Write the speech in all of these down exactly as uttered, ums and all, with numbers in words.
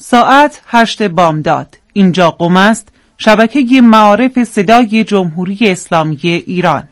ساعت هشت بامداد. اینجا قم است، شبکه معارف صدای جمهوری اسلامی ایران.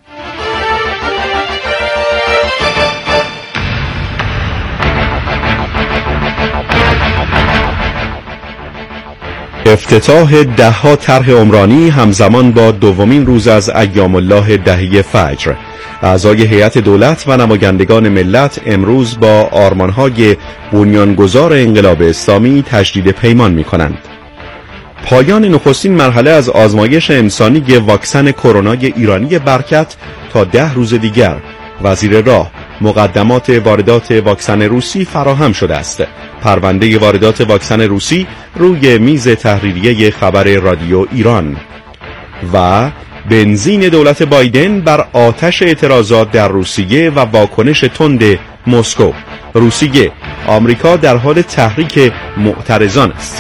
افتتاح ده ها طرح عمرانی همزمان با دومین روز از ایام الله دهه فجر. اعضای هیئت دولت و نمایندگان ملت امروز با آرمان‌های بنیانگذار انقلاب اسلامی تجدید پیمان می‌کنند. پایان نخستین مرحله از آزمایش انسانی واکسن کرونای ایرانی برکت تا ده روز دیگر. وزیر راه: مقدمات واردات واکسن روسی فراهم شده است. پرونده واردات واکسن روسی روی میز تحریریه خبر رادیو ایران. و بنزین دولت بایدن بر آتش اعتراضات در روسیه و واکنش تند مسکو. روسیه: آمریکا در حال تحریک معترضان است.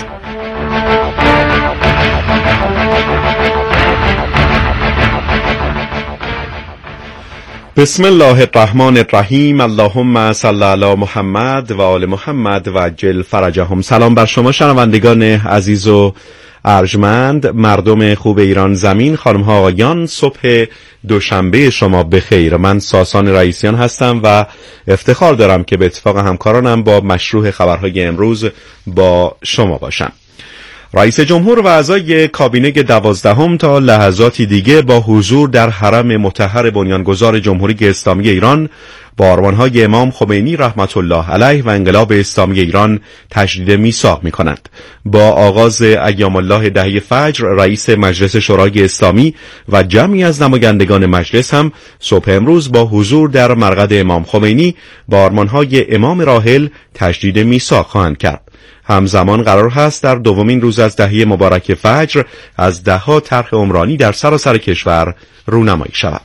بسم الله الرحمن الرحیم. اللهم صل علی محمد و آل محمد و عجل فرجهم. سلام بر شما شنوندگان عزیز و ارجمند، مردم خوب ایران زمین، خانم ها آقایان، صبح دوشنبه شما بخیر. من ساسان رئیسیان هستم و افتخار دارم که به اتفاق همکارانم با مشروع خبرهای امروز با شما باشم. رئیس جمهور و اعضای کابینه دوازدهم تا لحظاتی دیگه با حضور در حرم مطهر بنیانگذار جمهوری اسلامی ایران با آرمان‌های امام خمینی رحمت الله علیه و انقلاب اسلامی ایران تجدید میثاق می‌کنند. با آغاز ایام الله دهه فجر، رئیس مجلس شورای اسلامی و جمعی از نمایندگان مجلس هم صبح امروز با حضور در مرقد امام خمینی با آرمان‌های امام راحل تجدید میثاق خواهند کرد. همزمان قرار هست در دومین روز از دهه مبارک فجر از ده ها طرح عمرانی در سراسر کشور رونمایی شود.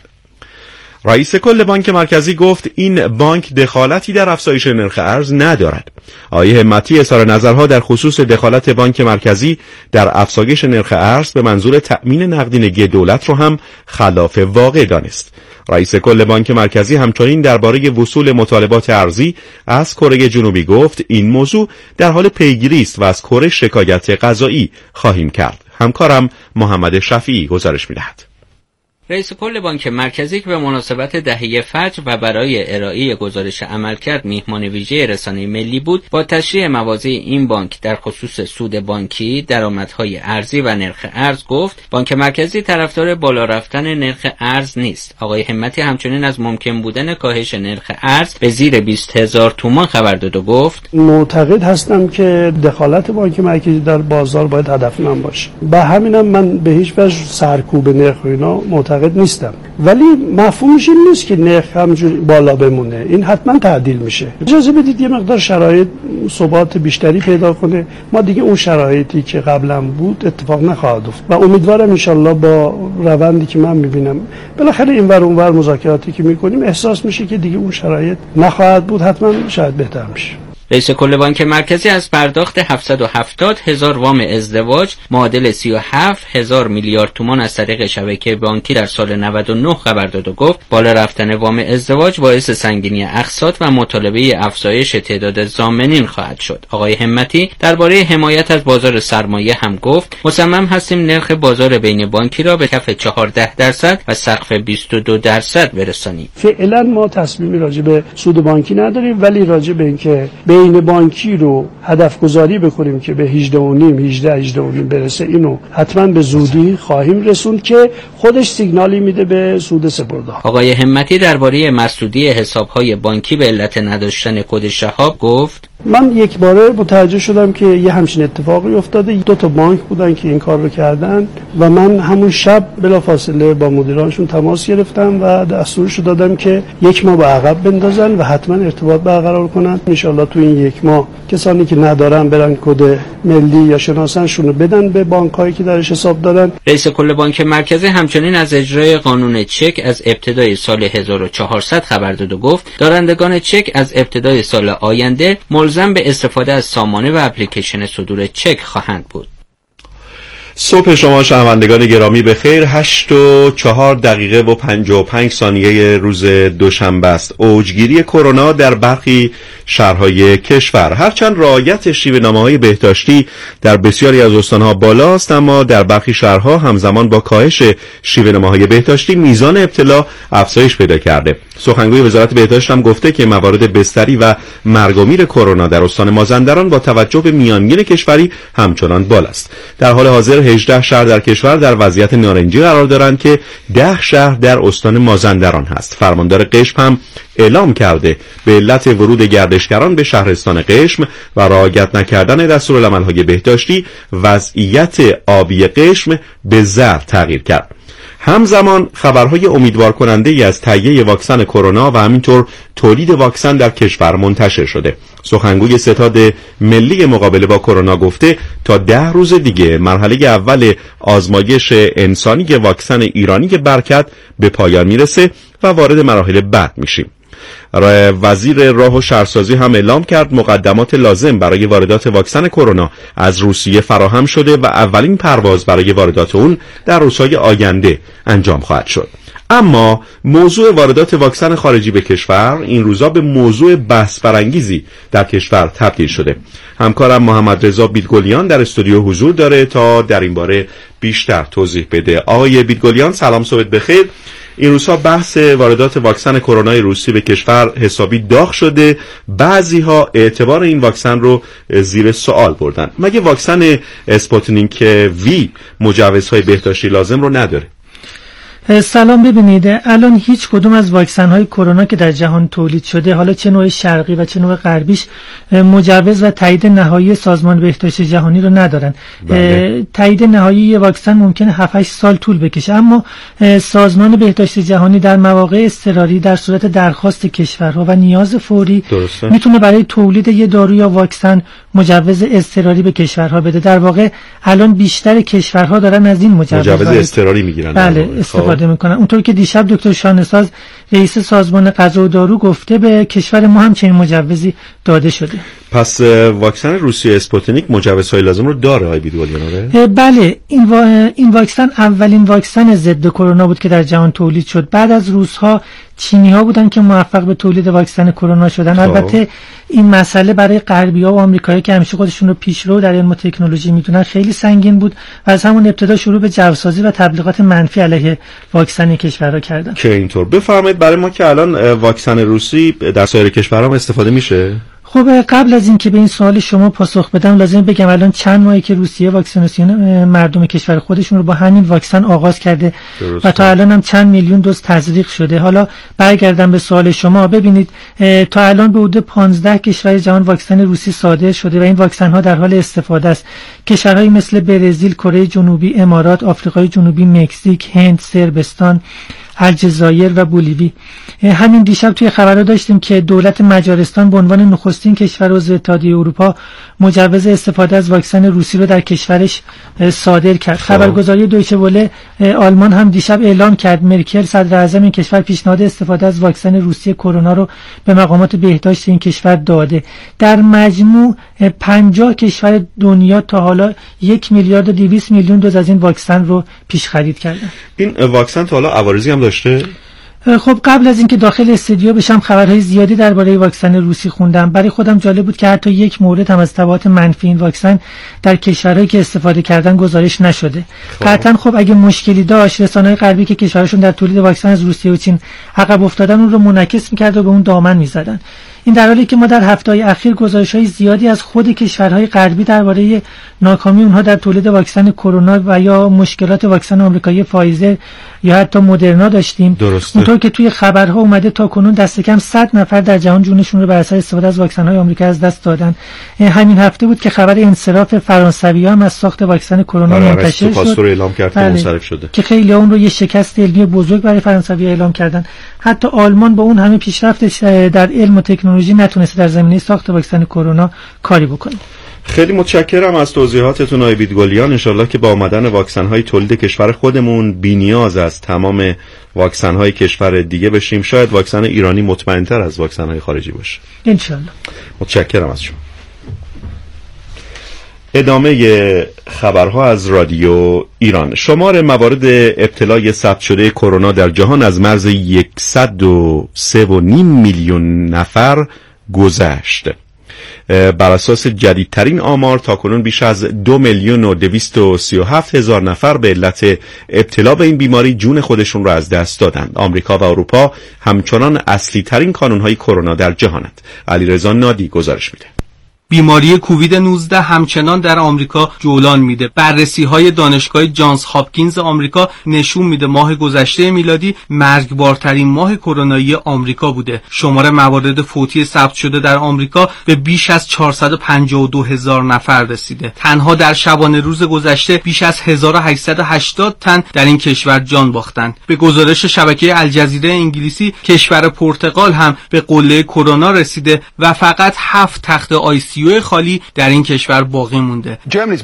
رئیس کل بانک مرکزی گفت این بانک دخالتی در افزایش نرخ ارز ندارد. آقای همتی اظهار نظرها در خصوص دخالت بانک مرکزی در افزایش نرخ ارز به منظور تأمین نقدینگی دولت را هم خلاف واقع دانست. رئیس کل بانک مرکزی همچنین درباره وصول مطالبات ارزی از کره جنوبی گفت این موضوع در حال پیگیری است و از کره شکایت قضایی خواهیم کرد. همکارم محمد شفیعی گزارش می‌دهد. رئیس کل بانک مرکزی که به مناسبت دهه فجر و برای ارائه گزارش عملکرد میهمان ویژه رسانه ملی بود، با تشریح مواضع این بانک در خصوص سود بانکی، درآمدهای ارزی و نرخ ارز گفت بانک مرکزی طرفدار بالا رفتن نرخ ارز نیست. آقای همتی همچنین از ممکن بودن کاهش نرخ ارز به زیر بیست هزار تومان خبر داد و گفت معتقد هستم که دخالت بانک مرکزی در بازار باید هدف من باشه. به همینم من به هیچ وجه سرکوب نرخ و اینا معتقد نیستم، ولی مفهومش این نیست که نرخ همجوری بالا بمونه. این حتما تعدیل میشه. اجازه بدید یه مقدار شرایط ثبات بیشتری پیدا کنه. ما دیگه اون شرایطی که قبلا بود اتفاق نخواهد افتاد و امیدوارم انشالله با روندی که من میبینم بالاخره اینور اونور مذاکراتی که میکنیم احساس میشه که دیگه اون شرایط نخواهد بود. حتما شاید بهتر میشه. رئیس کل بانک مرکزی از پرداخت هفتصد و هفتاد هزار وام ازدواج معادل سی و هفت هزار میلیارد تومان از طریق شبکه بانکی در سال نود و نه خبر داد و گفت بالا رفتن وام ازدواج باعث سنگینی اقساط و مطالبه افزایش تعداد ضامنین خواهد شد. آقای همتی درباره حمایت از بازار سرمایه هم گفت مصمم هستیم نرخ بازار بین بانکی را به کف چهارده درصد و سقف بیست و دو درصد برسانیم. فعلا ما تصمیمی راجع به سود بانکی نداریم، ولی راجع به اینکه بین بانکی رو هدف گذاری بکنیم که به هجده و نیم هجده هجده و نیم برسه، اینو حتما به زودی خواهیم رسوند که خودش سیگنالی میده به سود سپرده. آقای همتی درباره مسدودی حساب‌های بانکی به علت نداشتن کد شهاب گفت من یک باره متوجه شدم که یه همچین اتفاقی افتاده. دو تا بانک بودن که این کار رو کردن و من همون شب بلافاصله با مدیرانشون تماس گرفتم و دستورش رو دادم که یک ماه به عقب بندازن و حتما ارتباط برقرار کنن. ان شاءالله تو این یک ماه کسانی که ندارن برن کد ملی یا شناسنشون رو بدن به بانک‌هایی که درش حساب دارن. رئیس کل بانک مرکزی همچنین از اجرای قانون چک از ابتدای سال هزار و چهارصد خبر داد و گفت دارندگان چک از ابتدای سال آینده ملزم به استفاده از سامانه و اپلیکیشن صدور چک خواهند بود. صبح شما شنوندگان گرامی به خیر. هشت و چهار دقیقه و پنجاه و پنج ثانیه روز دوشنبه است. اوجگیری کرونا در برخی شهرهای کشور. هرچند رعایت شیوه‌نامه‌های بهداشتی در بسیاری از استان‌ها بالاست، اما در برخی شهرها همزمان با کاهش شیوه‌نامه‌های بهداشتی میزان ابتلا افزایش پیدا کرده. سخنگوی وزارت بهداشت هم گفته که موارد بستری و مرگ و میر کرونا در استان مازندران با توجه به میانگین کشوری همچنان بالاست. در حال حاضر هجده شهر در کشور در وضعیت نارنجی قرار دارند که ده شهر در استان مازندران هست. فرماندار قشم هم اعلام کرده به علت ورود گردشگران به شهرستان قشم و رعایت نکردن دستورالعمل‌های بهداشتی وضعیت آبی قشم به زرد تغییر کرد. همزمان خبرهای امیدوار کننده ای از تهیه واکسن کرونا و همینطور تولید واکسن در کشور منتشر شده. سخنگوی ستاد ملی مقابله با کرونا گفته تا ده روز دیگه مرحله اول آزمایش انسانی واکسن ایرانی برکت به پایان میرسه و وارد مراحل بعد میشیم. وزیر راه و شهرسازی هم اعلام کرد مقدمات لازم برای واردات واکسن کرونا از روسیه فراهم شده و اولین پرواز برای واردات اون در روزهای آینده انجام خواهد شد. اما موضوع واردات واکسن خارجی به کشور این روزا به موضوع بحث برانگیزی در کشور تبدیل شده. همکارم محمد رضا بیدگلیان در استودیو حضور داره تا در این باره بیشتر توضیح بده. آقای بیدگلیان سلام، صبح بخیر. این روزها بحث واردات واکسن کرونا روسی به کشور حسابی داغ شده. بعضی‌ها اعتبار این واکسن رو زیر سوال بردن. مگه واکسن اسپوتنیک وی مجوزهای بهداشتی لازم رو نداره؟ سلام. ببینید الان هیچ کدوم از واکسن های کرونا که در جهان تولید شده، حالا چه نوع شرقی و چه نوع غربیش، مجوز و تایید نهایی سازمان بهداشت جهانی رو ندارن. بله. تایید نهایی یه واکسن ممکنه هفت هشت سال طول بکشه، اما سازمان بهداشت جهانی در مواقع اضطراری در صورت درخواست کشورها و نیاز فوری درسته. میتونه برای تولید یه دارو یا واکسن مجوز اضطراری به کشورها بده. در واقع الان بیشتر کشورها دارن از این مجوز مجوز اضطراری میگیرن. بله، استفاده میکنن. اونطور که دیشب دکتر شانه‌ساز رئیس سازمان غذا و دارو گفته به کشور ما هم چنین مجوزی داده شده. پس واکسن روسیه اسپوتنیک مجوزهای لازم رو داره آقای بیدگلیان؟ بله، این وا... این واکسن اولین واکسن ضد کرونا بود که در جهان تولید شد. بعد از روس‌ها چینی‌ها بودن که موفق به تولید واکسن کرونا شدن. خواه. البته این مسئله برای غربی‌ها و آمریکایی‌ها که همیشه خودشون رو پیشرو در علم و تکنولوژی میدونن خیلی سنگین بود و از همون ابتدا شروع به جوسازی و تبلیغات منفی علیه واکسن کشورها کردن. که اینطور بفرمایید برای ما که الان واکسن روسی در سایر کشورها استفاده میشه؟ خب قبل از اینکه به این سوال شما پاسخ بدم لازم بگم الان چند ماهی که روسیه واکسیناسیون مردم کشور خودشون رو با همین واکسن آغاز کرده درسته. و تا الان هم چند میلیون دوز تزریق شده. حالا برگردم به سوال شما. ببینید تا الان به حدود پانزده کشور جهان واکسن روسی صادر شده و این واکسن ها در حال استفاده است. کشورهایی مثل برزیل، کره جنوبی، امارات، آفریقای جنوبی، مکزیک، هند، صربستان، الجزایر و بولیوی. همین دیشب توی خبرها داشتیم که دولت مجارستان به عنوان نخستین کشور عضو اتحادیه اروپا مجوز استفاده از واکسن روسی رو در کشورش صادر کرد. خبرگزاری دویچه وله آلمان هم دیشب اعلام کرد مرکل صدر اعظم این کشور پیشنهاد استفاده از واکسن روسی کرونا رو به مقامات بهداشت این کشور داده. در مجموع پنجاه کشور دنیا تا حالا یک میلیارد و دویست میلیون دوز از این واکسن رو پیش خرید کردن. این واکسن تا حالا عوارضی هم داشته؟ خب قبل از اینکه داخل استودیو بشم خبرهای زیادی درباره واکسن روسی خوندم. برای خودم جالب بود که حتی یک مورد هم از تبعات منفی این واکسن در کشورهایی که استفاده کردن گزارش نشده. قطعا خب اگه مشکلی داشت رسانه‌های غربی که کشورشون در تولید واکسن از روسیه و چین عقب افتادن اون رو منعکس می‌کرد و به اون دامن می‌زدن. این در حالی که ما در هفته‌های اخیر گزارش‌های زیادی از خود کشورهای غربی درباره ناکامی اونها در تولید واکسن کرونا و یا مشکلات واکسن آمریکایی فایزر یا حتی مدرنا داشتیم. درسته. اونطور که توی خبرها اومده تا کنون دست کم صد نفر در جهان جونشون رو بر اثر استفاده از واکسن‌های آمریکا از دست دادن. همین هفته بود که خبر انصراف فرانسوی‌ها هم از ساخت واکسن کرونا منتشر شد. رو اعلام کرد که منصرف شده. که خیلی اون رو یه شکست علمی بزرگ برای فرانسوی‌ها اعلام کردن. حتی آلمان با اون همه پیشرفتش در علم و تکنولوژی نتونسته در زمینه ساخت واکسن کرونا کاری بکنه. خیلی متشکرم از توضیحاتتون آقای بیدگلیان. انشالله که با آمدن واکسن‌های تولید کشور خودمون بی‌نیاز از تمام واکسن‌های کشور دیگه بشیم. شاید واکسن ایرانی مطمئن‌تر از واکسن‌های خارجی باشه. انشالله. متشکرم از شما. ادامه خبرها از رادیو ایران. شمار موارد ابتلای ثبت شده کرونا در جهان از مرز صد و سه و نیم میلیون نفر گذشت. بر اساس جدیدترین آمار تاکنون بیش از دو میلیون و دویست و سی و هفت هزار نفر به علت ابتلا به این بیماری جون خودشون را از دست دادند. آمریکا و اروپا همچنان اصلی ترین کانونهای کرونا در جهانند. علیرضا نادی گزارش میده. بیماری کووید نوزده همچنان در آمریکا جولان میده. بررسی‌های دانشگاه جانز هاپکینز آمریکا نشون میده ماه گذشته میلادی مرگبارترین ماه کرونایی آمریکا بوده. شمار موارد فوتی ثبت شده در آمریکا به بیش از چهارصد و پنجاه و دو هزار نفر رسیده. تنها در شبانه روز گذشته بیش از هزار و هشتصد و هشتاد تن در این کشور جان باختند. به گزارش شبکه الجزیره انگلیسی، کشور پرتغال هم به قله کرونا رسیده و فقط هفت تخت آی سی یو خالی در این کشور باقی مونده.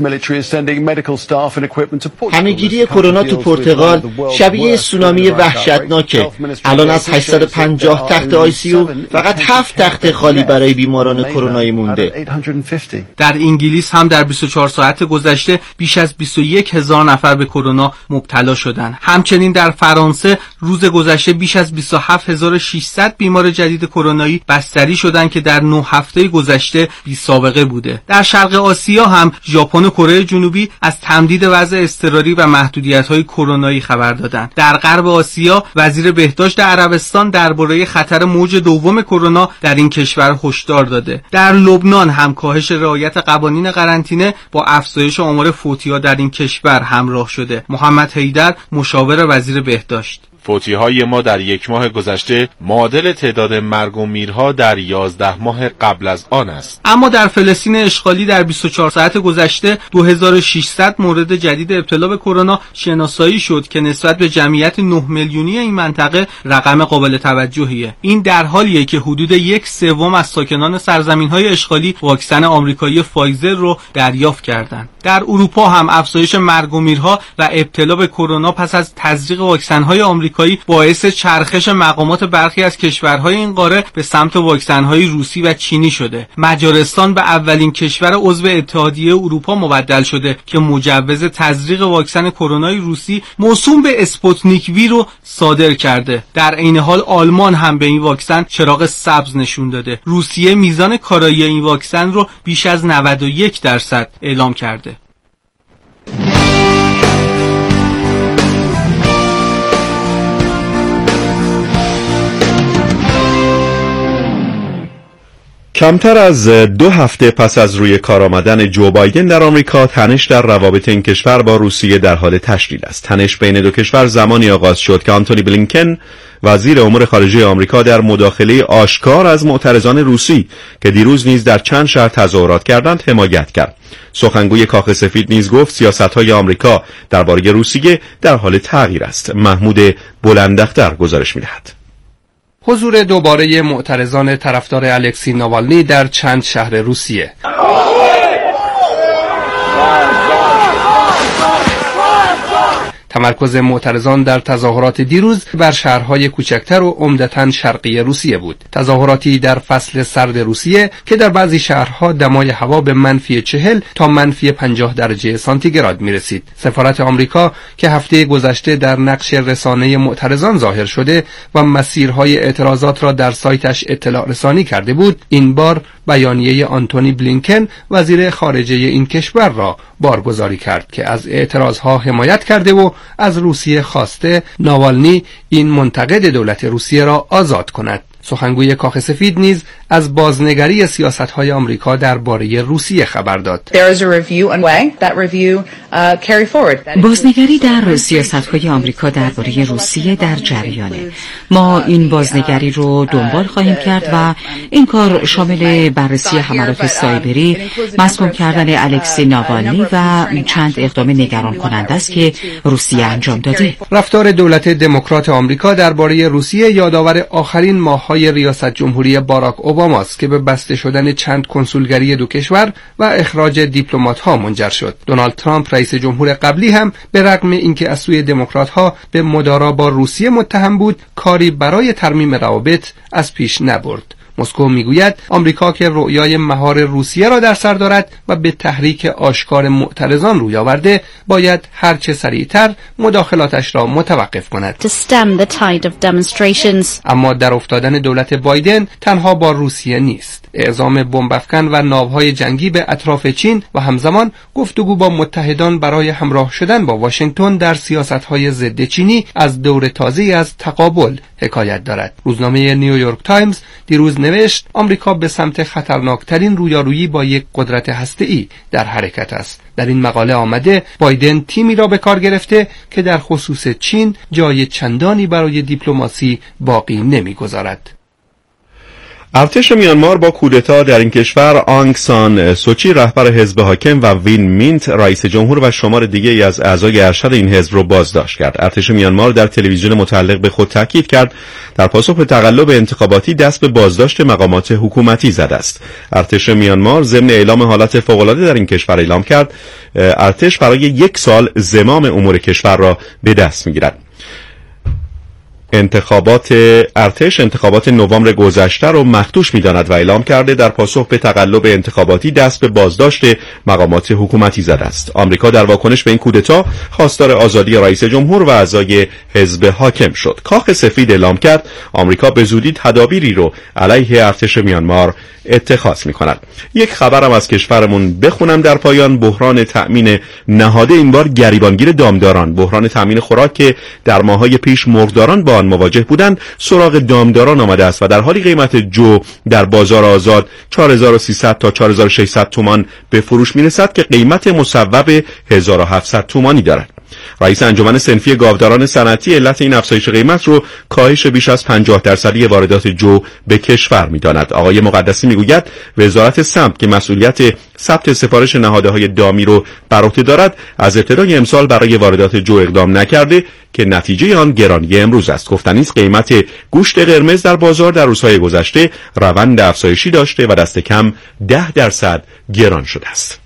همه‌گیری کرونا تو پرتغال شبیه سونامی وحشتناکه. الان از هشتصد و پنجاه تخت آی سی یو فقط هفت تخت خالی برای بیماران کرونایی مونده. در انگلیس هم در بیست و چهار ساعت گذشته بیش از بیست و یک هزار نفر به کرونا مبتلا شدند. همچنین در فرانسه روز گذشته بیش از بیست و هفت هزار و ششصد بیمار جدید کرونایی بستری شدند که در نه هفته گذشته بی سابقه بوده. در شرق آسیا هم ژاپن و کره جنوبی از تمدید وضع اضطراری و محدودیت‌های کرونایی خبر دادند. در غرب آسیا وزیر بهداشت عربستان درباره خطر موج دوم کرونا در این کشور هشدار داده. در لبنان هم کاهش رعایت قوانین قرنطینه با افزایش آمار فوتی‌ها در این کشور همراه شده. محمد حیدر مشاور وزیر بهداشت: فوتی‌های ما در یک ماه گذشته معادل تعداد مرگ و میرها در یازده ماه قبل از آن است. اما در فلسطین اشغالی در بیست و چهار ساعت گذشته دو هزار و ششصد مورد جدید ابتلا به کرونا شناسایی شد که نسبت به جمعیت نه میلیونی این منطقه رقم قابل توجهیه. این در حالیه که حدود یک سوم از ساکنان سرزمین‌های اشغالی واکسن آمریکایی فایزر رو دریافت کردند. در اروپا هم افزایش مرگ و میرها و ابتلا به کرونا پس از تزریق واکسن‌های آمریکایی باعث چرخش مقامات برخی از کشورهای این قاره به سمت واکسن‌های روسی و چینی شده. مجارستان به اولین کشور عضو اتحادیه اروپا مبدل شده که مجوز تزریق واکسن کرونای روسی موسوم به اسپوتنیک وی رو صادر کرده. در عین حال آلمان هم به این واکسن چراغ سبز نشون داده. روسیه میزان کارایی این واکسن رو بیش از نود و یک درصد اعلام کرده. کمتر از دو هفته پس از روی کار آمدن جو بایدن در آمریکا، تنش در روابط این کشور با روسیه در حال تشدید است. تنش بین دو کشور زمانی آغاز شد که آنتونی بلینکن وزیر امور خارجه آمریکا در مداخله آشکار از معترضان روسی که دیروز نیز در چند شهر تظاهرات کردند حمایت کرد. سخنگوی کاخ سفید نیز گفت سیاست‌های آمریکا درباره روسیه در حال تغییر است. محمود بلندختر گزارش می‌دهد. حضور دوباره معترضان طرفدار الکسی ناوالنی در چند شهر روسیه. تمرکز معترضان در تظاهرات دیروز بر شهرهای کوچکتر و عمدتاً شرقی روسیه بود. تظاهراتی در فصل سرد روسیه که در بعضی شهرها دمای هوا به منفی چهل تا منفی پنجاه درجه سانتیگراد می رسید. سفارت آمریکا که هفته گذشته در نقش رسانه معترضان ظاهر شده و مسیرهای اعتراضات را در سایتش اطلاع رسانی کرده بود، این بار بیانیه آنتونی بلینکن وزیر خارجه این کشور را بارگذاری کرد که از اعتراضها حمایت کرده و از روسیه خواسته ناوالنی این منتقد دولت روسیه را آزاد کند. سخنگوی کاخ سفید نیز از بازنگری سیاست‌های آمریکا درباره روسیه خبر داد. بازنگری در سیاست‌های آمریکا درباره روسیه در جریانه. ما این بازنگری رو دنبال خواهیم کرد و این کار شامل بررسی حملات سایبری، مسموم کردن الکسی ناوالنی و چند اقدام نگران کننده است که روسیه انجام داده. رفتار دولت دموکرات آمریکا درباره روسیه یادآور آخرین ماه‌های ریاست جمهوری باراک اوباماست که به بسته شدن چند کنسولگری دو کشور و اخراج دیپلمات‌ها منجر شد. دونالد ترامپ رئیس جمهور قبلی هم به رغم اینکه از سوی دموکرات‌ها به مدارا با روسیه متهم بود، کاری برای ترمیم روابط از پیش نبرد. مسکو میگوید آمریکا که رؤیای مهار روسیه را در سر دارد و به تحریک آشکار معترضان روی آورده، باید هرچه سریعتر مداخلاتش را متوقف کند. To stem the tide of demonstrations. اما در افتادن دولت بایدن تنها با روسیه نیست. اعزام بمب‌افکن و ناوهای جنگی به اطراف چین و همزمان گفتگو با متحدان برای همراه شدن با واشنگتن در سیاست‌های ضد چینی از دور تازه‌ای از تقابل حکایت دارد. روزنامه نیویورک تایمز دیروز نوشت آمریکا به سمت خطرناکترین رویارویی با یک قدرت هسته‌ای در حرکت است. در این مقاله آمده بایدن تیمی را به کار گرفته که در خصوص چین جای چندانی برای دیپلماسی باقی نمی‌گذارد. ارتش میانمار با کودتا در این کشور آنگ سان سوچی رهبر حزب حاکم و وین مینت رئیس جمهور و شمار دیگری از اعضای ارشد این حزب را بازداشت کرد. ارتش میانمار در تلویزیون متعلق به خود تاکید کرد در پاسخ به تقلب انتخاباتی دست به بازداشت مقامات حکومتی زده است. ارتش میانمار ضمن اعلام حالت فوق‌العاده در این کشور اعلام کرد ارتش برای یک سال زمام امور کشور را به دست می‌گیرد. انتخابات ارتش انتخابات نوامبر گذشته را مخدوش می‌داند و اعلام کرده در پاسخ به تقلب انتخاباتی دست به بازداشت مقامات حکومتی زده است. آمریکا در واکنش به این کودتا خواستار آزادی رئیس جمهور و اعضای حزب حاکم شد. کاخ سفید اعلام کرد آمریکا به زودی تدابیری رو علیه ارتش میانمار اتخاذ می‌کند. یک خبرم از کشورمون بخونم در پایان. بحران تأمین نهاده این بار گریبانگیر دامداران. بحران تأمین خوراک که در ماه‌های پیش مرغداران با آن مواجه بودند سراغ دامداران آمده است و در حالی قیمت جو در بازار آزاد چهار هزار و سیصد تا چهار هزار و ششصد تومان به فروش می‌رسد که قیمت مصوب هزار و هفتصد تومانی دارد. رئیس انجمن صنفی گاوداران صنعتی علت این افزایش قیمت رو کاهش بیش از پنجاه درصدی واردات جو به کشور می‌داند. آقای مقدسی میگوید وزارت سمت که مسئولیت ثبت سفارش نهادهای دامی رو بر عهده دارد از ابتدای امسال برای واردات جو اقدام نکرده که نتیجه آن گرانی امروز است. گفتنی است قیمت گوشت قرمز در بازار در روزهای گذشته روند افزایشی داشته و دست کم ده درصد گران شده است.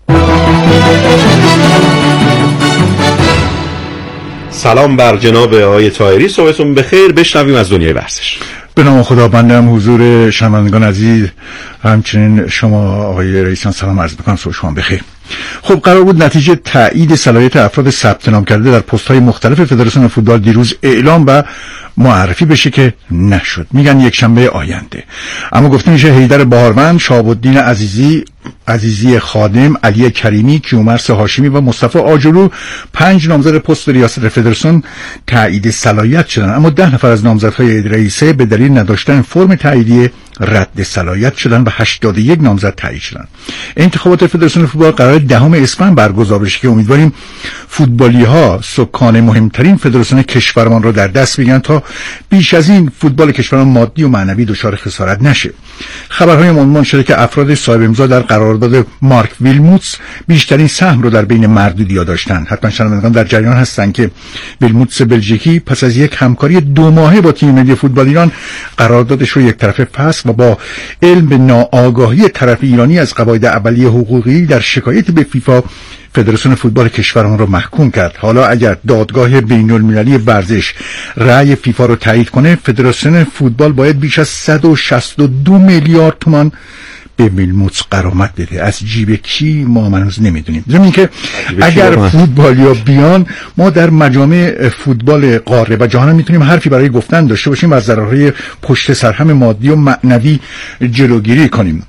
سلام بر جناب آقای طاهری، صبحتون بخیر. بشنویم از دنیای ورزش. به نام خدا بندم حضور شنوندگان عزیز همچنین شما آقای رئیسان سلام عرض می‌کنم. صبح شما بخیر. خب قرار بود نتیجه تایید صلاحیت افراد ثبت نام کرده در پست‌های مختلف فدراسیون فوتبال دیروز اعلام و معرفی بشه که نشد. میگن یک شنبه آینده. اما گفته میشه حیدر بهاروند، شهاب الدین عزیزی، عزیزی خادم، علی کریمی، کیومرث هاشمی و مصطفی آجرو پنج نامزد پست ریاست فدراسیون تایید صلاحیت شدن. اما ده نفر از نامزدهای رئیسه به دلیل نداشتن فرم تاییدیه رد صلاحیت شدن و هشتاد و یک نامزد تایید شدن. انتخابات فدراسیون فوتبال قرار دهم اسفند برگزار بشه که امیدواریم فوتبالی‌ها سکان مهمترین فدراسیون کشورمان را در دست بگیرن تا بیش از این فوتبال کشورمان مادی و معنوی دچار خسارت نشه. خبرهای عنوان شده که افراد صاحب امضا در قرارداد مارک ویلموتس بیشترین سهم رو در بین مردودی‌ها داشتن. حتما شنوندگان در جریان هستن که ویلموتس بلژیکی پس از یک همکاری دو ماهه با تیم ملی فوتبال ایران قراردادش رو یک طرفه فسخ و با علم به ناآگاهی طرف ایرانی از قواعد اولیه حقوقی در شکایت به فیفا فدراسیون فوتبال کشورمان را محکوم کرد. حالا اگر دادگاه بین المللی ورزش رأی فیفا را تایید کنه فدراسیون فوتبال باید بیش از صد و شصت و دو میلیارد تومان به ویلموتس غرامت بده. از جیب کی ما هنوز نمیدونیم. زمین که اگر فوتبالیا بیان ما در مجامع فوتبال قاره و جهان میتونیم حرفی برای گفتن داشته باشیم و از ضررهای پشت سر هم مادی و معنوی جلوگیری کنیم.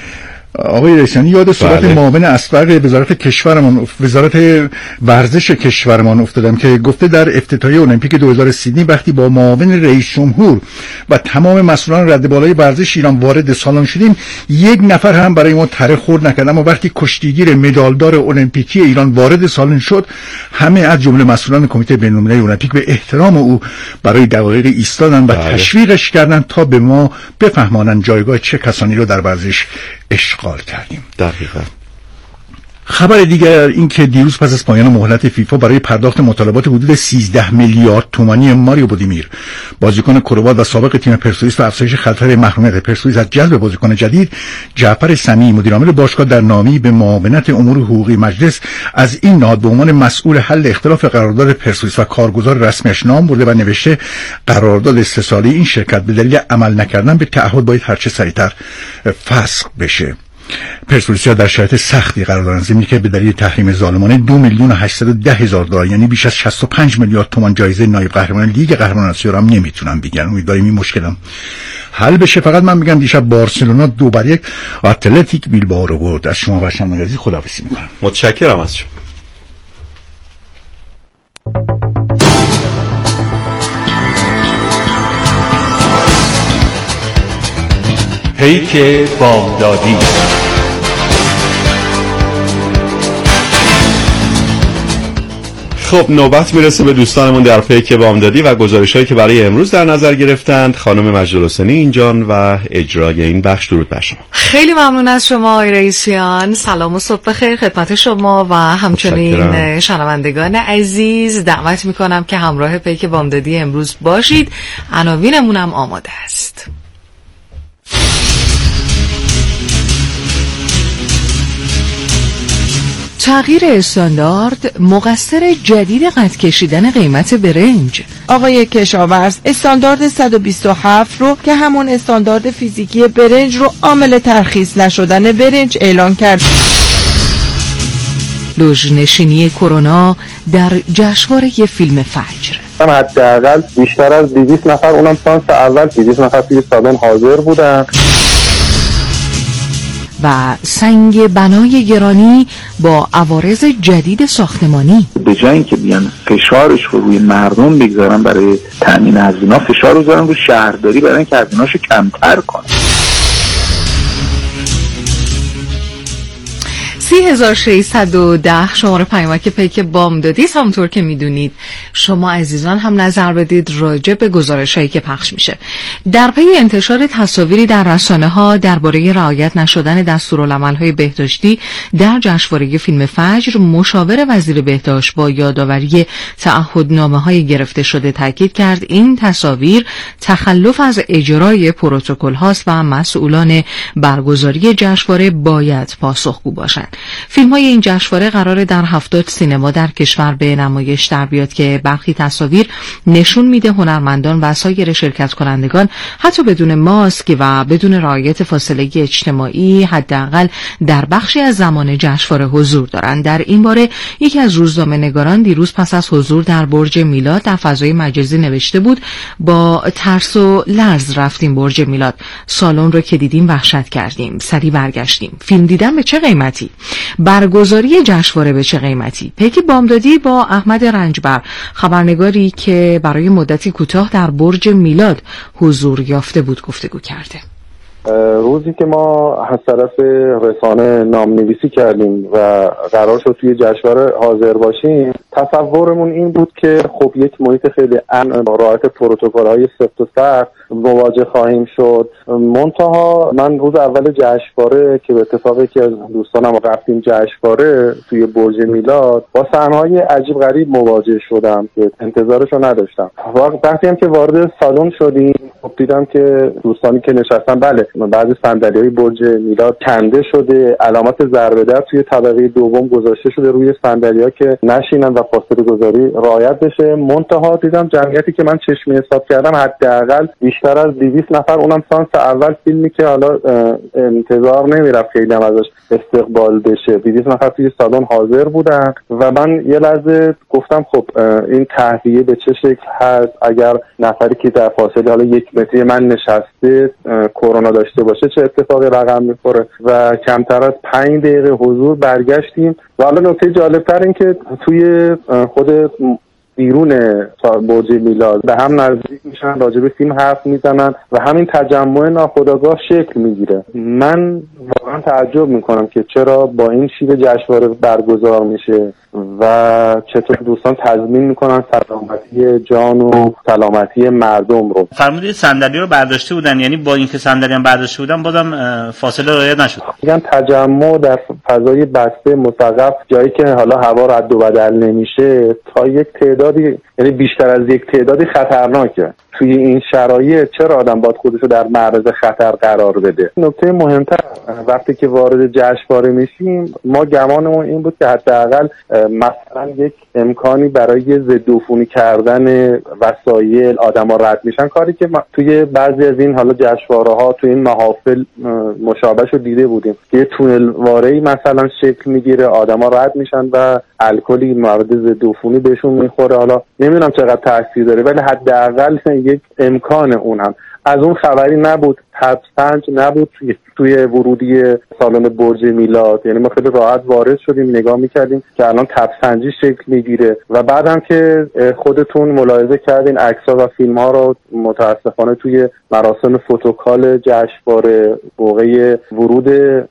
آقای رئیسانی یاد صورت معاون اسبق وزارت کشورمان وزارت ورزش کشورمان افتادم که گفته در افتتاحیه المپیک دو هزار سیدنی وقتی با معاون رئیس جمهور و تمام مسئولان رده بالای ورزش ایران وارد سالن شدیم یک نفر هم برای ما تره خورد نکرد، اما وقتی کشتیگیر مدالدار المپیکی ایران وارد سالن شد همه از جمله مسئولان کمیته بین‌المللی المپیک به احترام او برای دقایق ایستادن و تشویقش کردند تا به ما بفهمانند جایگاه چه کسانی رو در ورزش اشغال کردیم. دقیقاً. خبر دیگر این که دیروز پس از پایان مهلت فیفا برای پرداخت مطالبات حدود سیزده میلیارد تومانی ماریو بودیمیر بازیکن کروات و سابق تیم پرسپولیس و افزایش خطر محرومیت پرسپولیس از جلب بازیکن جدید، جعفر سمیع مدیرعامل باشگاه در نامه‌ای به معاونت امور حقوقی مجلس از این نهاد به عنوان مسئول حل اختلاف قرارداد پرسپولیس و کارگزار رسمیش نام برده و نوشته قرارداد سه ساله این شرکت به دلیل عمل نکردن به تعهد باید هرچه سریعتر فسخ بشه. پرسپولیسیا در شرایط سختی قرار دارند، زمینی که به دلیل تحریم ظالمانه دو میلیون و هشتصد و ده هزار دلار یعنی بیش از شصت و پنج میلیارد تومان جایزه نایب قهرمان لیگ قهرمانان آسیا را هم نمیتونن بگیرن. امیدواریم این مشکلم حل بشه. فقط من میگم دیشب بارسلونا دو بر یک اتلتیک بیلبائو رو برد. از شما باشم عزیز خداحافظی میکنم. متشکرم از شما. پیک بامدادی. خب نوبت میرسه به دوستانمون در پیک بامدادی و گزارش‌هایی که برای امروز در نظر گرفتند. خانم مجدالحسینی اینجان و اجرای این بخش. درود بر شما. خیلی ممنون از شما آقای رئیسیان. سلام و صبح بخیر خدمت شما و همچنین شنوندگان عزیز. دعوت میکنم که همراه پیک بامدادی امروز باشید. عناوینمون هم آماده است. تغییر استاندارد مقصر جدید قد کشیدن قیمت برنج. آقای کشاورز استاندارد صد و بیست و هفت رو که همون استاندارد فیزیکی برنج رو عامل ترخیص نشدن برنج اعلان کرد. لوژنشینی کرونا در جشنواره فیلم فجر. حداقل بیشتر از دویست نفر، اونم سانس اول دویست نفر توی سالن حاضر بودن. و سنگ بنای گرانی با عوارض جدید ساختمانی. به جای اینکه بیان فشارش رو روی مردم بگذارن برای تامین هزینه‌ها، فشار رو بذارن رو شهرداری برای اینکه هزینه‌اشو کمتر کنه. سی هزار و ششصد و ده شماره پیامک پیک بامدادی. همونطور که میدونید شما عزیزان هم نظر بدید راجع به گزارش‌هایی که پخش میشه. در پی انتشار تصاویری در رسانه‌ها درباره رعایت نشدن دستورالعمل‌های بهداشتی در جشنواره فیلم فجر، مشاور وزیر بهداشت با یادآوری تعهدنامه‌های گرفته شده تاکید کرد این تصاویر تخلف از اجرای پروتکل هاست و مسئولان برگزاری جشنواره باید پاسخگو باشند. فیلم‌های این جشنواره قراره در هفتاد سینما در کشور به نمایش در بیاد که برخی تصاویر نشون میده هنرمندان و سایر شرکت کنندگان حتی بدون ماسک و بدون رعایت فاصله اجتماعی حداقل در بخشی از زمان جشنواره حضور دارند. در این باره یکی از روزنامه‌نگاران دیروز پس از حضور در برج میلاد در فضای مجازی نوشته بود با ترس و لرز رفتیم برج میلاد، سالن رو که دیدیم وحشت کردیم، سری برگشتیم. فیلم دیدن به چه قیمتی؟ برگزاری جشنواره به چه قیمتی؟ پیک بامدادی با احمد رنجبر، خبرنگاری که برای مدتی کوتاه در برج میلاد حضور یافته بود، گفتگو کرده. روزی که ما از طرف رسانه نام‌نویسی کردیم و قرار شد توی جشنواره حاضر باشیم، تصورمون این بود که خب یک محیط خیلی امن با رعایت پروتکل‌های سفت و سخت مواجه خواهیم شد. منتها من روز اول جشنواره که به اتفاقی که از دوستانم رفتیم جشنواره توی برج میلاد با صحنه‌های عجیب غریب مواجه شدم که انتظارشو نداشتم. وقتی هم که وارد سالن شدیم خب دیدم که دوستانی که نشستن بله بعضی صندلی‌های برج میلاد کنده شده، علامت ضربه در توی طبقه دوم گذاشته شده روی صندلی‌ها که نشینن و فاصله گذاری رعایت بشه. منتها دیدم جمعیتی که من چشمی حساب کردم حداقل بیشتر از دویست نفر، اونم سانس اول، فیلمی که حالا انتظار نمیرفت خیلی هم ازش استقبال بشه. دویست نفر توی سالن حاضر بودن و من یه لحظه گفتم خب این تهویه به چه شکل هست؟ اگر نفری که در فاصله حالا یک متری من نشسته کرونا داشته باشه چه اتفاقی رقم میخوره؟ و کمتر از پنج دقیقه حضور برگشتیم. و حالا نکته جالبتر این که توی خود بیرون برج میلاد به هم نزدیک میشن، راجع به فیلم حرف میزنن و همین تجمع ناخودآگاه شکل میگیره. من واقعا تعجب میکنم که چرا با این شیوه جشنواره برگزار میشه و چطور دوستان تضمین میکنن سلامتی جان و سلامتی مردم رو. فرمودید صندلی رو برداشته بودن، یعنی با اینکه صندلی هم برداشته بودن بازم فاصله رعایت نشد. میگن تجمع در فضای بسته مصغف، جایی که حالا هوا رد و بدل نمیشه، تا یک تعدادی، یعنی بیشتر از یک تعدادی خطرناکه. توی این شرایط چرا آدم باید خودشو در معرض خطر قرار بده؟ نکته مهمتر وقتی که وارد جشنواره میشیم، ما گمانمون این بود که حداقل مثلا یک امکانی برای ضد عفونی کردن وسایل آدما رد میشن، کاری که توی بعضی از این حالا جشنواره ها توی این محافل مشابهشو دیده بودیم که یه تونل واره‌ای مثلا شکل میگیره، آدما رد میشن و الکلی مواد ضد عفونی بهشون میخوره. حالا نمیدونم چقدر تاثیر داره، ولی حداقل یک امکان اون هم از اون خبری نبود. تبسنج نبود توی, توی ورودی سالن برج میلاد، یعنی ما خیلی راحت وارد شدیم، نگاه میکردیم که الان تبسنجی شکل میگیره و بعدم که خودتون ملاحظه کردین عکس‌ها و فیلم‌ها رو متاسفانه توی مراسم فوتوکال جشنواره موقع ورود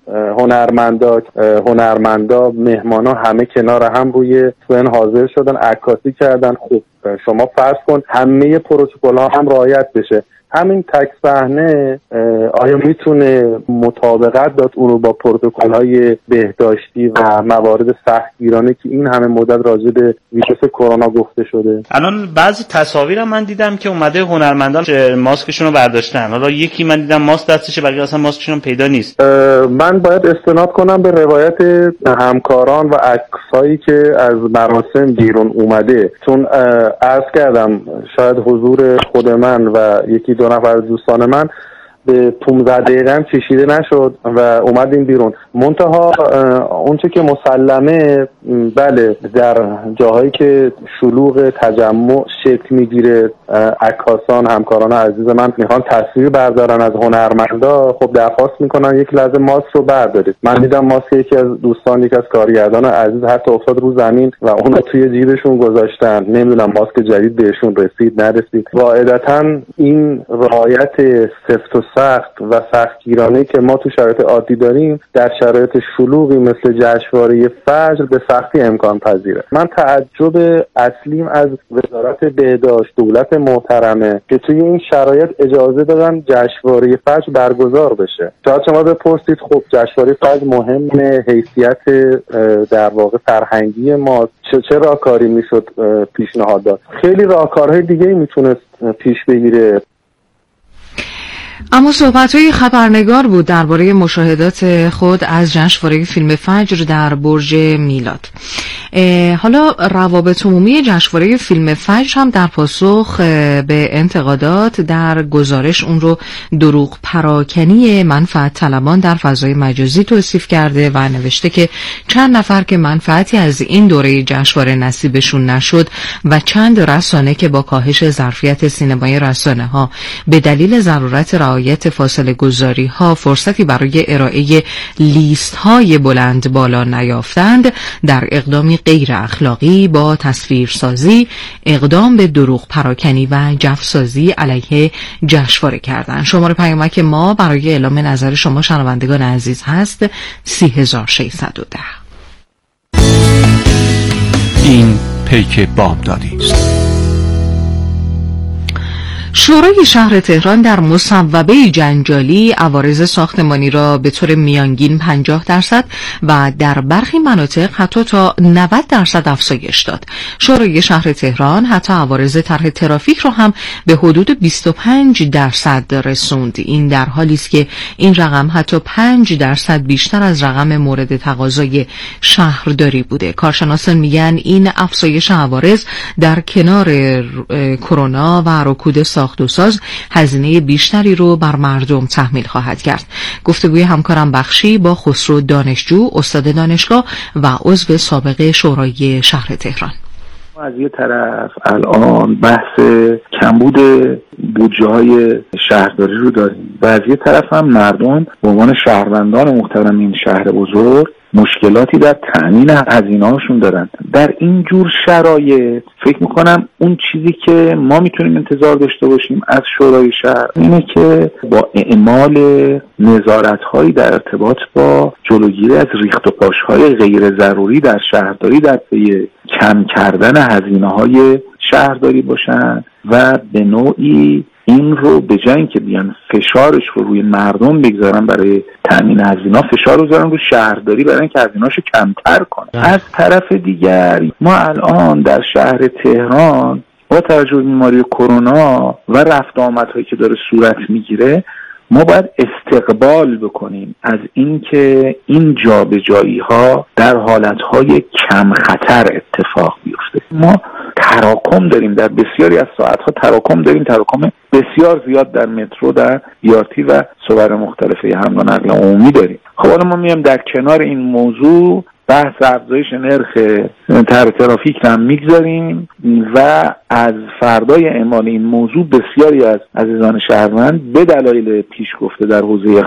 هنرمندا هنرمندا مهمانا همه کنار هم روی صحنه حاضر شدن، عکاسی کردن. خب شما فرض کن همه پروتکل‌ها هم رعایت بشه، همین تک صحنه آیا میتونه مطابقت داد اونو با پروتکل‌های بهداشتی و موارد سختگیرانه که این همه مدت راجع به ویروس کرونا گفته شده؟ الان بعضی تصاویرم من دیدم که اومده هنرمندان ماسکشون رو برداشتن، حالا یکی من دیدم ماسک دستشه، بقیه اصلا ماسکشون پیدا نیست. من باید استناد کنم به روایت همکاران و عکسایی که از مراسم بیرون اومده، چون عرض کردم شاید حضور خود من و یکی دو نفر از دوستان من به پانزده دقیقه هم کشیده نشد و اومدیم بیرون. منتها اونچه که مسلمه، بله در جاهایی که شلوغ تجمع شکل میگیره، عکاسان همکاران عزیز من میخوان تصویر بردارن از هنرمندا، خب درخواست میکنن یک لحظه ماسک رو بردارید. من دیدم ماسک یکی از دوستان، یکی از کارگردان عزیز حتی افتاد رو زمین و اون رو توی جیبشون گذاشتن. نمیدونم ماسک جدید بهشون رسید نرسید. قاعدتاً این رعایت سفت و سخت و سختگیرانه که ما تو شرایط عادی داریم در شرایط شلوغی مثل جشنواره فجر به سختی امکان پذیره. من تعجب اصلیم از وزارت بهداشت، دولت محترمه که توی این شرایط اجازه دادن جشنواره فجر برگزار بشه. شاید شما بپرسید خب جشنواره فجر مهمه، حیثیت در واقع فرهنگی ما، چه چه راهکاری میشد پیشنهاد داد؟ خیلی راهکارهای دیگه میتونست پیش بگیره. اما صحبت‌های خبرنگار بود درباره مشاهدات خود از جشنواره فیلم فجر در برج میلاد. حالا روابط عمومی جشنواره فیلم فجر هم در پاسخ به انتقادات در گزارش اون رو دروغ پراکنی منفعت طلبان در فضای مجازی توصیف کرده و نوشته که چند نفر که منفعتی از این دوره جشنواره نصیبشون نشد و چند رسانه که با کاهش ظرفیت سینمای رسانه ها به دلیل ضرورت رعایت فاصله گذاری ها فرصتی برای ارائه لیست های بلند بالا نیافتند، در اقدامی غیر اخلاقی با تصویرسازی اقدام به دروغ پراکنی و جفسازی علیه جشنواره کردند. شماره پیامک ما برای اعلام نظر شما شنوندگان عزیز هست سی هزار و ششصد و ده. این پیک بامدادی است. شورای شهر تهران در مصوبه جنجالی عوارض ساختمانی را به طور میانگین پنجاه درصد و در برخی مناطق حتی تا نود درصد افزایش داد. شورای شهر تهران حتی عوارض طرح ترافیک را هم به حدود بیست و پنج درصد رسوند. این در حالی است که این رقم حتی پنج درصد بیشتر از رقم مورد تقاضای شهرداری بوده. کارشناسان میگن این افزایش عوارض در کنار کرونا و رکود ساخت و ساز هزینه بیشتری رو بر مردم تحمیل خواهد کرد. گفتگوی همکارم بخشی با خسرو دانشجو، استاد دانشگاه و عضو سابق شورای شهر تهران. از یه طرف الان بحث کمبود بودجه های شهرداری رو داریم و از یه طرف هم مردم به عنوان شهروندان محترم این شهر بزرگ مشکلاتی در تأمین هزینه هاشون دارن. در این جور شرایط فکر میکنم اون چیزی که ما میتونیم انتظار داشته باشیم از شورای شهر اینه که با اعمال نظارت هایی در ارتباط با جلوگیری از ریخت و پاش های غیر ضروری در شهرداری در پی کم کردن هزینه های شهرداری باشن و به نوعی این رو به جای اینکه بیان فشارش رو روی مردم بگذارن برای تامین هزینه، فشار رو بذارن رو شهرداری برای اینکه هزینه‌اشو کمتر کنه. از طرف دیگر ما الان در شهر تهران با توجه به بیماری کرونا و رفت آمدهایی که داره صورت میگیره ما باید استقبال بکنیم از اینکه این جابجایی ها در حالتهای کم خطر اتفاق بیفته. ما تراکم داریم در بسیاری از ساعتها، تراکم داریم، تراکم بسیار زیاد در مترو، در بیارتی و صور مختلفه حمل و نقل عمومی داریم. خب حالا ما میایم در کنار این موضوع بحث افزایش نرخ طرح ترافیک رو هم میگذاریم و از فردای اعمال این موضوع بسیاری از عزیزان شهروند به دلایل پیش گفته در حوزه